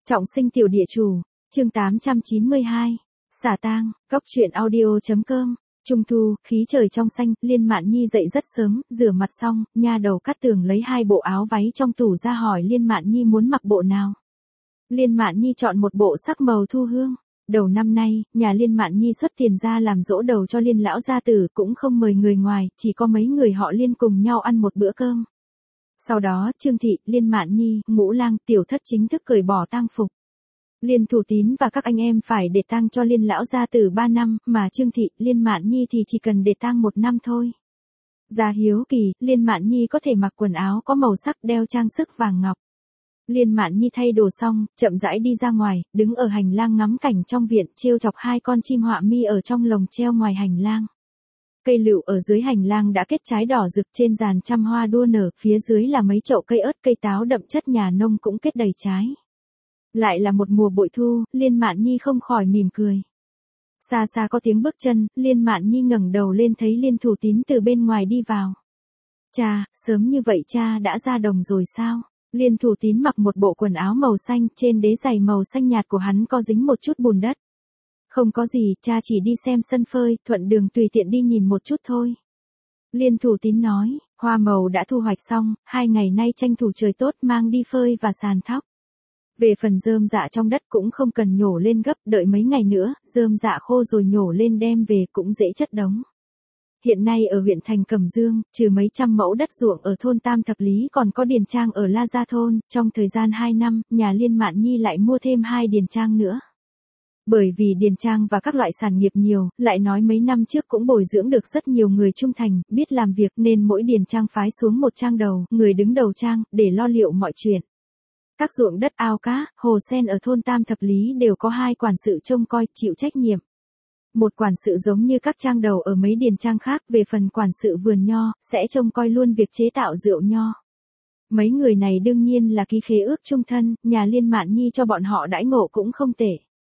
Trọng sinh tiểu địa chủ, chương 892, xả tang, góc truyện audio.com, Trung thu, khí trời trong xanh, Liên Mạn Nhi dậy rất sớm, rửa mặt xong, nha đầu Cát Tường lấy 2 bộ áo váy trong tủ ra hỏi Liên Mạn Nhi muốn mặc bộ nào. Liên Mạn Nhi chọn một bộ sắc màu thu hương. Đầu năm nay, nhà Liên Mạn Nhi xuất tiền ra làm giỗ đầu cho Liên lão gia tử, cũng không mời người ngoài, chỉ có mấy người họ Liên cùng nhau ăn một bữa cơm. Sau đó, Trương Thị, Liên Mạn Nhi, Ngũ Lang, Tiểu Thất chính thức cởi bỏ tang phục. Liên Thủ Tín và các anh em phải để tang cho Liên lão gia tử 3 năm, mà Trương Thị, Liên Mạn Nhi thì chỉ cần để tang 1 năm thôi. Gia hiếu kỳ, Liên Mạn Nhi có thể mặc quần áo có màu sắc, đeo trang sức vàng ngọc. Liên Mạn Nhi thay đồ xong, chậm rãi đi ra ngoài, đứng ở hành lang ngắm cảnh trong viện, trêu chọc 2 con chim họa mi ở trong lồng treo ngoài hành lang. Cây lựu ở dưới hành lang đã kết trái đỏ rực, trên giàn trăm hoa đua nở, phía dưới là mấy chậu cây ớt, cây táo đậm chất nhà nông cũng kết đầy trái. Lại là một mùa bội thu, Liên Mạn Nhi không khỏi mỉm cười. Xa xa có tiếng bước chân, Liên Mạn Nhi ngẩng đầu lên thấy Liên Thủ Tín từ bên ngoài đi vào. Cha, sớm như vậy cha đã ra đồng rồi sao? Liên Thủ Tín mặc một bộ quần áo màu xanh, trên đế giày màu xanh nhạt của hắn có dính một chút bùn đất. Không có gì, cha chỉ đi xem sân phơi, thuận đường tùy tiện đi nhìn một chút thôi. Liên Thủ Tín nói, hoa màu đã thu hoạch xong, 2 ngày nay tranh thủ trời tốt mang đi phơi và sàn thóc. Về phần rơm dạ trong đất cũng không cần nhổ lên gấp, đợi mấy ngày nữa, rơm dạ khô rồi nhổ lên đem về cũng dễ chất đống. Hiện nay ở huyện thành Cẩm Dương, trừ mấy trăm mẫu đất ruộng ở thôn Tam Thập Lý còn có điền trang ở La Gia thôn, trong thời gian 2 năm, nhà Liên Mạn Nhi lại mua thêm 2 điền trang nữa. Bởi vì điền trang và các loại sản nghiệp nhiều, lại nói mấy năm trước cũng bồi dưỡng được rất nhiều người trung thành, biết làm việc nên mỗi điền trang phái xuống một trang đầu, người đứng đầu trang, để lo liệu mọi chuyện. Các ruộng đất ao cá, hồ sen ở thôn Tam Thập Lý đều có 2 quản sự trông coi, chịu trách nhiệm. Một quản sự giống như các trang đầu ở mấy điền trang khác, về phần quản sự vườn nho, sẽ trông coi luôn việc chế tạo rượu nho. Mấy người này đương nhiên là ký khế ước chung thân, nhà Liên Mạn Nhi cho bọn họ đãi ngộ cũng không tệ.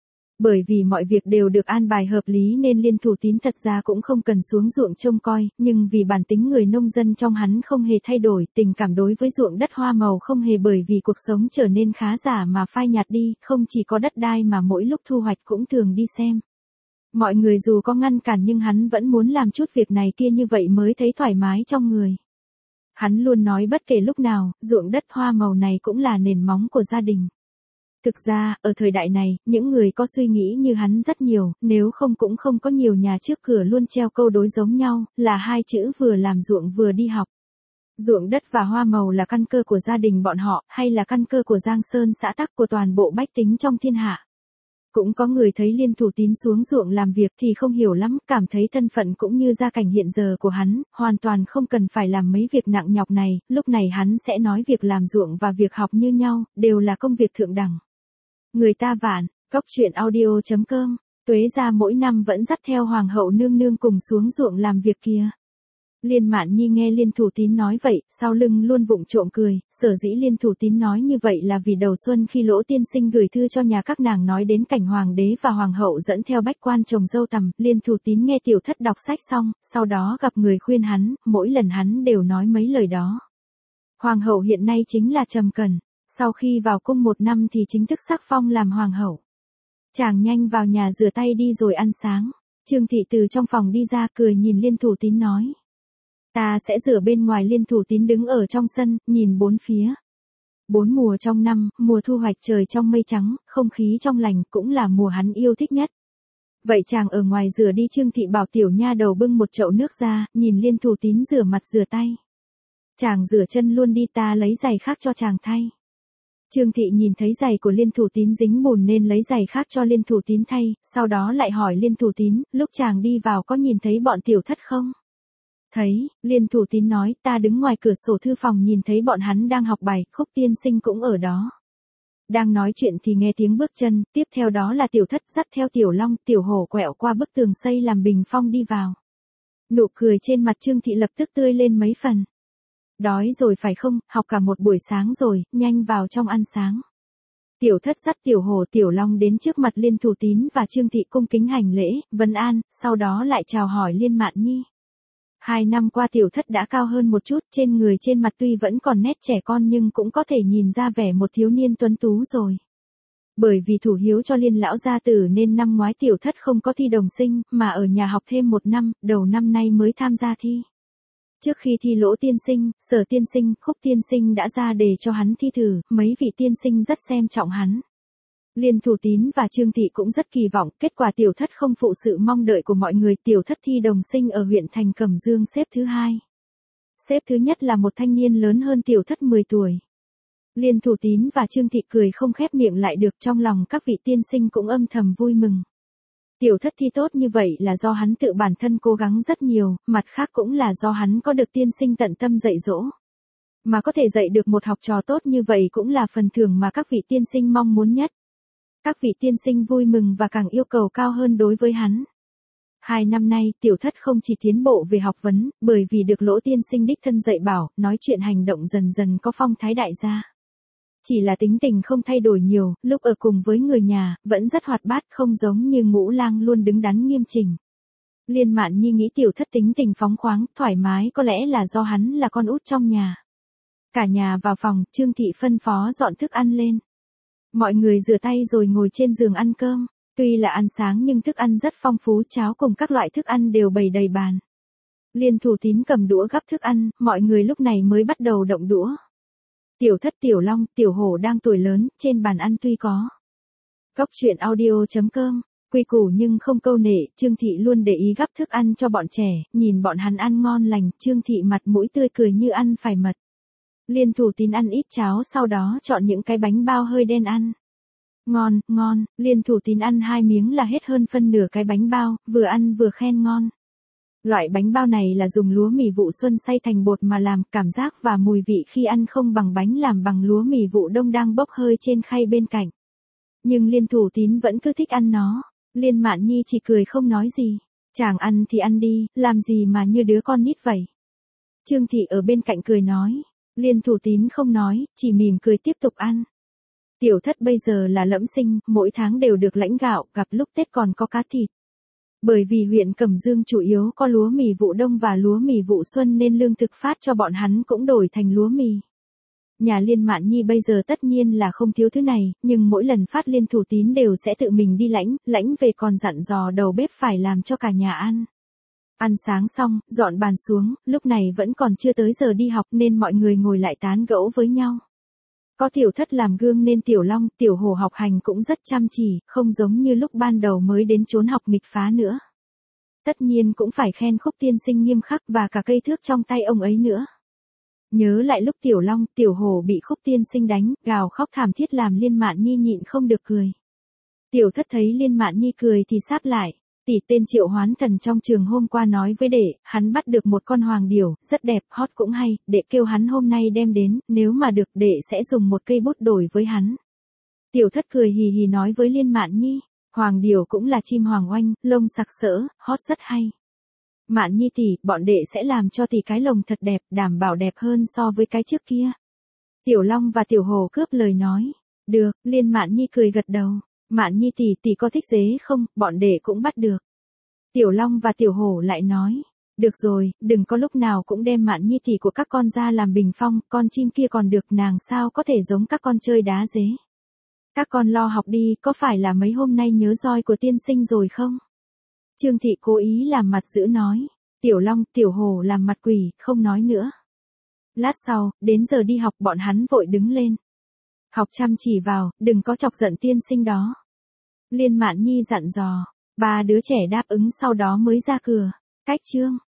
Bởi vì mọi việc đều được an bài hợp lý nên Liên Thủ Tín thật ra cũng không cần xuống ruộng trông coi, nhưng vì bản tính người nông dân trong hắn không hề thay đổi, tình cảm đối với ruộng đất hoa màu không hề bởi vì cuộc sống trở nên khá giả mà phai nhạt đi, không chỉ có đất đai mà mỗi lúc thu hoạch cũng thường đi xem. Mọi người dù có ngăn cản nhưng hắn vẫn muốn làm chút việc này kia như vậy mới thấy thoải mái trong người. Hắn luôn nói bất kể lúc nào, ruộng đất hoa màu này cũng là nền móng của gia đình. Thực ra, ở thời đại này, những người có suy nghĩ như hắn rất nhiều, nếu không cũng không có nhiều nhà trước cửa luôn treo câu đối giống nhau, là 2 chữ vừa làm ruộng vừa đi học. Ruộng đất và hoa màu là căn cơ của gia đình bọn họ, hay là căn cơ của Giang Sơn xã tắc của toàn bộ bách tính trong thiên hạ. Cũng có người thấy Liên Thủ Tín xuống ruộng làm việc thì không hiểu lắm, cảm thấy thân phận cũng như gia cảnh hiện giờ của hắn, hoàn toàn không cần phải làm mấy việc nặng nhọc này, lúc này hắn sẽ nói việc làm ruộng và việc học như nhau, đều là công việc thượng đẳng. Người ta vạn, góc truyện audio.com, Tuế gia mỗi năm vẫn dắt theo Hoàng hậu nương nương cùng xuống ruộng làm việc kia. Liên Mạn Nhi nghe Liên Thủ Tín nói vậy, sau lưng luôn vụng trộm cười, sở dĩ Liên Thủ Tín nói như vậy là vì đầu xuân khi Lỗ tiên sinh gửi thư cho nhà các nàng nói đến cảnh hoàng đế và hoàng hậu dẫn theo bách quan trồng dâu tằm, Liên Thủ Tín nghe Tiểu Thất đọc sách xong, sau đó gặp người khuyên hắn, mỗi lần hắn đều nói mấy lời đó. Hoàng hậu hiện nay chính là Trầm Cẩn, sau khi vào cung 1 năm thì chính thức sắc phong làm hoàng hậu. Chàng nhanh vào nhà rửa tay đi rồi ăn sáng. Trương Thị từ trong phòng đi ra cười nhìn Liên Thủ Tín nói. Ta sẽ rửa bên ngoài. Liên Thủ Tín đứng ở trong sân, nhìn 4 phía. 4 mùa trong năm, mùa thu hoạch trời trong mây trắng, không khí trong lành cũng là mùa hắn yêu thích nhất. Vậy chàng ở ngoài rửa đi. Trương Thị bảo tiểu nha đầu bưng một chậu nước ra, nhìn Liên Thủ Tín rửa mặt rửa tay. Chàng rửa chân luôn đi, ta lấy giày khác cho chàng thay. Trương Thị nhìn thấy giày của Liên Thủ Tín dính bùn nên lấy giày khác cho Liên Thủ Tín thay, sau đó lại hỏi Liên Thủ Tín, lúc chàng đi vào có nhìn thấy bọn Tiểu Thất không? Thấy, Liên Thủ Tín nói, ta đứng ngoài cửa sổ thư phòng nhìn thấy bọn hắn đang học bài, Khúc tiên sinh cũng ở đó. Đang nói chuyện thì nghe tiếng bước chân, tiếp theo đó là Tiểu Thất dắt theo Tiểu Long, Tiểu Hổ quẹo qua bức tường xây làm bình phong đi vào. Nụ cười trên mặt Trương Thị lập tức tươi lên mấy phần. Đói rồi phải không, học cả một buổi sáng rồi, nhanh vào trong ăn sáng. Tiểu Thất dắt Tiểu Hổ Tiểu Long đến trước mặt Liên Thủ Tín và Trương Thị cung kính hành lễ, vấn an, sau đó lại chào hỏi Liên Mạn Nhi. 2 năm qua Tiểu Thất đã cao hơn một chút, trên người trên mặt tuy vẫn còn nét trẻ con nhưng cũng có thể nhìn ra vẻ một thiếu niên tuấn tú rồi. Bởi vì thủ hiếu cho Liên lão gia tử nên năm ngoái tiểu thất không có thi đồng sinh, mà ở nhà học thêm 1 năm, đầu năm nay mới tham gia thi. Trước khi thi Lỗ tiên sinh, Sở tiên sinh, Khúc tiên sinh đã ra đề cho hắn thi thử, mấy vị tiên sinh rất xem trọng hắn. Liên Thủ Tín và Trương Thị cũng rất kỳ vọng, kết quả tiểu thất không phụ sự mong đợi của mọi người, tiểu thất thi đồng sinh ở huyện thành Cẩm Dương xếp thứ 2. Xếp thứ nhất là một thanh niên lớn hơn tiểu thất 10 tuổi. Liên Thủ Tín và Trương Thị cười không khép miệng lại được, trong lòng các vị tiên sinh cũng âm thầm vui mừng. Tiểu thất thi tốt như vậy là do hắn tự bản thân cố gắng rất nhiều, mặt khác cũng là do hắn có được tiên sinh tận tâm dạy dỗ. Mà có thể dạy được một học trò tốt như vậy cũng là phần thưởng mà các vị tiên sinh mong muốn nhất. Các vị tiên sinh vui mừng và càng yêu cầu cao hơn đối với hắn. 2 năm nay, tiểu thất không chỉ tiến bộ về học vấn, bởi vì được Lỗ tiên sinh đích thân dạy bảo, nói chuyện hành động dần dần có phong thái đại gia. Chỉ là tính tình không thay đổi nhiều, lúc ở cùng với người nhà, vẫn rất hoạt bát, không giống như Ngũ Lang luôn đứng đắn nghiêm chỉnh. Liên Mạn Nhi nghĩ tiểu thất tính tình phóng khoáng, thoải mái có lẽ là do hắn là con út trong nhà. Cả nhà vào phòng, Trương Thị phân phó dọn thức ăn lên. Mọi người rửa tay rồi ngồi trên giường ăn cơm. Tuy là ăn sáng nhưng thức ăn rất phong phú, cháo cùng các loại thức ăn đều bày đầy bàn. Liên Thủ Tín cầm đũa gắp thức ăn, mọi người lúc này mới bắt đầu động đũa. Tiểu thất, Tiểu Long, Tiểu Hổ đang tuổi lớn, trên bàn ăn tuy có Cốc truyện audio.com, quy củ nhưng không câu nệ, Trương Thị luôn để ý gắp thức ăn cho bọn trẻ, nhìn bọn hắn ăn ngon lành, Trương Thị mặt mũi tươi cười như ăn phải mật. Liên Thủ Tín ăn ít cháo sau đó chọn những cái bánh bao hơi đen ăn. Ngon, ngon, Liên Thủ Tín ăn 2 miếng là hết hơn phân nửa cái bánh bao, vừa ăn vừa khen ngon. Loại bánh bao này là dùng lúa mì vụ xuân xay thành bột mà làm, cảm giác và mùi vị khi ăn không bằng bánh làm bằng lúa mì vụ đông đang bốc hơi trên khay bên cạnh. Nhưng Liên Thủ Tín vẫn cứ thích ăn nó. Liên Mạn Nhi chỉ cười không nói gì. Chàng ăn thì ăn đi, làm gì mà như đứa con nít vậy. Trương Thị ở bên cạnh cười nói. Liên Thủ Tín không nói, chỉ mỉm cười tiếp tục ăn. Tiểu thất bây giờ là lẫm sinh, mỗi tháng đều được lãnh gạo, gặp lúc Tết còn có cá thịt. Bởi vì huyện Cẩm Dương chủ yếu có lúa mì vụ đông và lúa mì vụ xuân nên lương thực phát cho bọn hắn cũng đổi thành lúa mì. Nhà Liên Mạn Nhi bây giờ tất nhiên là không thiếu thứ này, nhưng mỗi lần phát Liên Thủ Tín đều sẽ tự mình đi lãnh về còn dặn dò đầu bếp phải làm cho cả nhà ăn. Ăn sáng xong, dọn bàn xuống, lúc này vẫn còn chưa tới giờ đi học nên mọi người ngồi lại tán gẫu với nhau. Có tiểu thất làm gương nên Tiểu Long, Tiểu Hổ học hành cũng rất chăm chỉ, không giống như lúc ban đầu mới đến trốn học nghịch phá nữa. Tất nhiên cũng phải khen Khúc tiên sinh nghiêm khắc và cả cây thước trong tay ông ấy nữa. Nhớ lại lúc Tiểu Long, Tiểu Hổ bị Khúc tiên sinh đánh, gào khóc thảm thiết làm Liên Mạn Nhi nhịn không được cười. Tiểu thất thấy Liên Mạn Nhi cười thì sáp lại. Tỷ tên Triệu Hoán Thần trong trường hôm qua nói với đệ, hắn bắt được một con hoàng điểu, rất đẹp, hót cũng hay, đệ kêu hắn hôm nay đem đến, nếu mà được đệ sẽ dùng một cây bút đổi với hắn. Tiểu thất cười hì hì nói với Liên Mạn Nhi, hoàng điểu cũng là chim hoàng oanh, lông sặc sỡ, hót rất hay. Mạn Nhi tỷ, bọn đệ sẽ làm cho tỷ cái lồng thật đẹp, đảm bảo đẹp hơn so với cái trước kia. Tiểu Long và Tiểu Hổ cướp lời nói. Được, Liên Mạn Nhi cười gật đầu. Mạn Nhi tỷ có thích dế không, bọn đệ cũng bắt được. Tiểu Long và Tiểu Hổ lại nói, được rồi, đừng có lúc nào cũng đem Mạn Nhi tỷ của các con ra làm bình phong, con chim kia còn được, nàng sao có thể giống các con chơi đá dế. Các con lo học đi, có phải là mấy hôm nay nhớ roi của tiên sinh rồi không? Trương Thị cố ý làm mặt dữ nói, Tiểu Long, Tiểu Hổ làm mặt quỷ, không nói nữa. Lát sau, đến giờ đi học bọn hắn vội đứng lên. Học chăm chỉ vào, đừng có chọc giận tiên sinh đó. Liên Mạn Nhi dặn dò, 3 đứa trẻ đáp ứng sau đó mới ra cửa. Cách chương